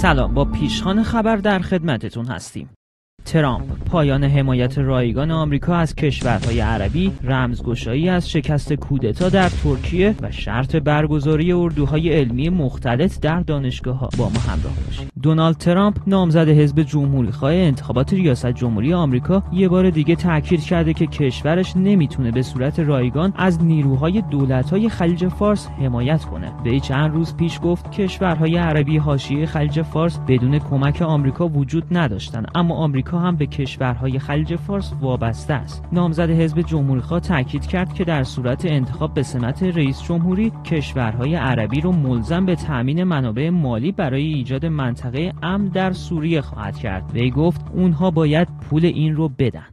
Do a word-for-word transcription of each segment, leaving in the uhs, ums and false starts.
سلام، با پیشخوان خبر در خدمتتون هستیم. ترامپ: پایان حمایت رایگان آمریکا از کشورهای عربی رمزگشایی از شکست کودتا در ترکیه و شرط برگزاری اردوهای علمی مختلط در دانشگاه‌ها. با ما همراه باشید. دونالد ترامپ، نامزد حزب جمهوری‌خواه انتخابات ریاست جمهوری آمریکا، یه بار دیگه تاکید کرده که کشورش نمیتونه به صورت رایگان از نیروهای دولت‌های خلیج فارس حمایت کنه. وی چند روز پیش گفت کشورهای عربی حاشیه خلیج فارس بدون کمک آمریکا وجود نداشتن، اما آمریکا هم به کشورهای خلیج فارس وابسته است. نامزد حزب جمهوری‌خواه تاکید کرد که در صورت انتخاب به سمت رئیس جمهوری، کشورهای عربی رو ملزم به تامین منابع مالی برای ایجاد منطقه امن در سوریه خواهد کرد. وی گفت اونها باید پول این رو بدن.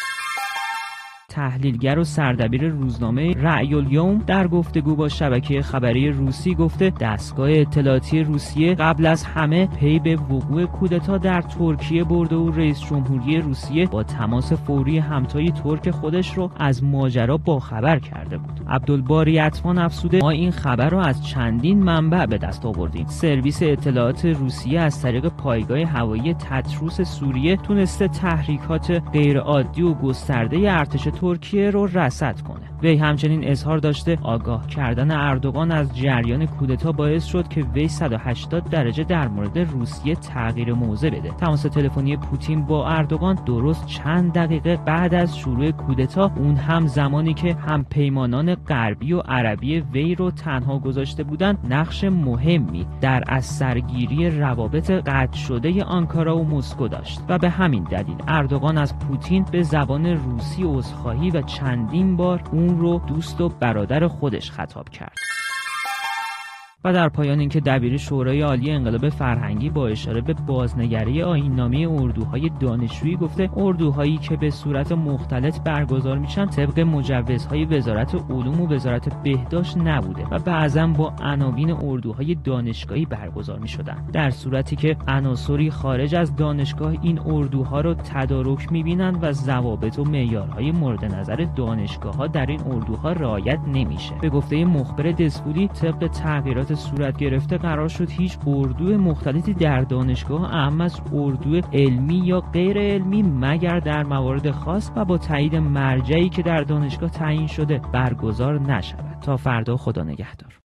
تحلیلگر و سردبیر روزنامه رأی الیوم در گفتگو با شبکه خبری روسی گفته دستگاه اطلاعاتی روسیه قبل از همه پی به وقوع کودتا در ترکیه برده و رئیس جمهوری روسیه با تماس فوری همتای ترک خودش رو از ماجرا باخبر کرده بود. عبدالباری عطفان افسوده ما این خبر رو از چندین منبع به دست آوردیم. سرویس اطلاعات روسیه از طریق پایگاه هوایی تطروس سوریه تونسته تحریکات غیرعادی و گسترده ارتش ترکیه رو رصد کنه. وی همچنین اظهار داشته آگاه کردن اردوغان از جریان کودتا باعث شد که وی صد و هشتاد درجه در مورد روسیه تغییر موضع بده. تماس تلفنی پوتین با اردوغان درست چند دقیقه بعد از شروع کودتا، اون هم زمانی که هم پیمانان غربی و عربی وی رو تنها گذاشته بودن، نقش مهمی در از سرگیری روابط قطع شده آنکارا و مسکو داشت و به همین دلیل اردوغان از پوتین به زبان روسی عذرخواهی و چندین بار اون رو دوست و برادر خودش خطاب کرد. و در پایان اینکه دبیر شورای عالی انقلاب فرهنگی با اشاره به بازنگری آیین‌نامه اردوهای دانشجویی گفته اردوهایی که به صورت مختلط برگزار میشن طبق مجوزهای وزارت علوم و وزارت بهداشت نبوده و بعضا با عناوین اردوهای دانشگاهی برگزار میشدن، در صورتی که عناصری خارج از دانشگاه این اردوها رو تدارک میبینن و ضوابط و معیارهای مورد نظر دانشگاه‌ها در این اردوها رعایت نمیشه. به گفته مخبر دسفولی، طبق تغییرات صورت گرفته قرار شد هیچ اردو مختلطی در دانشگاه اهم از اردو علمی یا غیر علمی مگر در موارد خاص و با تایید مرجعی که در دانشگاه تعیین شده برگزار نشود. تا فردا، خدا نگهدار.